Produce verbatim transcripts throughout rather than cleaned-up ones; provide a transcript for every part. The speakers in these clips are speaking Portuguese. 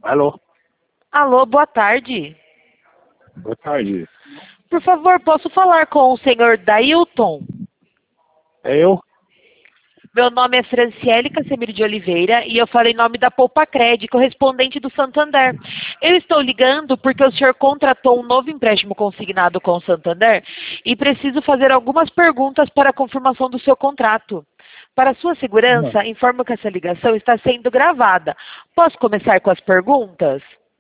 Alô, Alô, boa tarde. boa tarde. Por favor, posso falar com o senhor Dailton? É eu? Meu nome é Franciele Casemiro de Oliveira e eu falo em nome da Poupacred, correspondente do Santander. Eu estou ligando porque o senhor contratou um novo empréstimo consignado com o Santander e preciso fazer algumas perguntas para a confirmação do seu contrato. Para sua Não. segurança, informo que essa ligação está sendo gravada. Posso começar com as perguntas?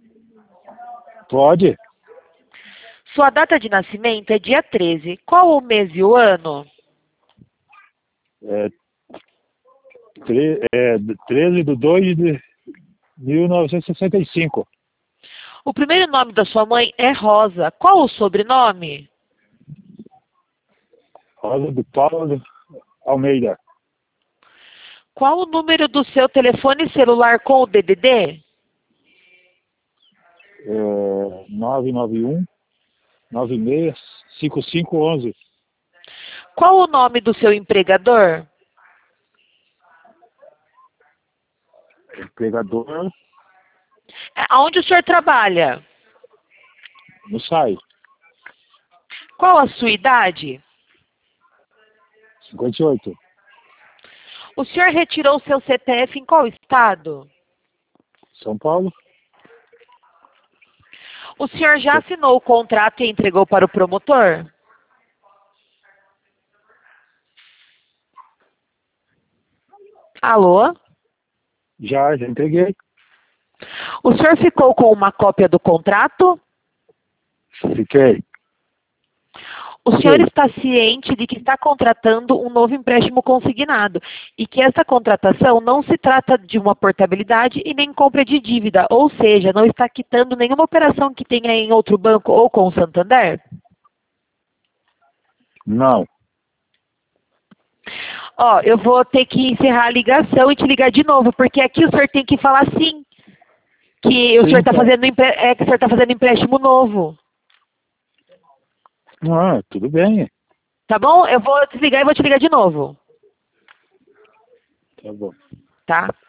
Pode? Sua data de nascimento é dia treze. Qual o mês e o ano? É, tre, é treze de dois de mil novecentos e sessenta e cinco. O primeiro nome da sua mãe é Rosa. Qual o sobrenome? Rosa do Paulo Almeida. Qual o número do seu telefone celular com o D D D? É, nove nove um, nove seis, cinco cinco onze. Qual o nome do seu empregador? Empregador É, aonde o senhor trabalha? no SAI. Qual a sua idade? cinquenta e oito. O senhor retirou seu C P F em qual estado? São Paulo. O senhor já assinou o contrato e entregou para o promotor? Alô? Já, já entreguei. O senhor ficou com uma cópia do contrato? Fiquei. O senhor Sim. está ciente de que está contratando um novo empréstimo consignado e que essa contratação não se trata de uma portabilidade e nem compra de dívida, ou seja, não está quitando nenhuma operação que tenha em outro banco ou com o Santander? Não. Ó, eu vou ter que encerrar a ligação e te ligar de novo, porque aqui o senhor tem que falar sim, que o Sim, senhor está então. fazendo, empre- é, que o senhor está fazendo empréstimo novo. Ah, tudo bem. Tá bom? Eu vou desligar e vou te ligar de novo, Tá bom. tá?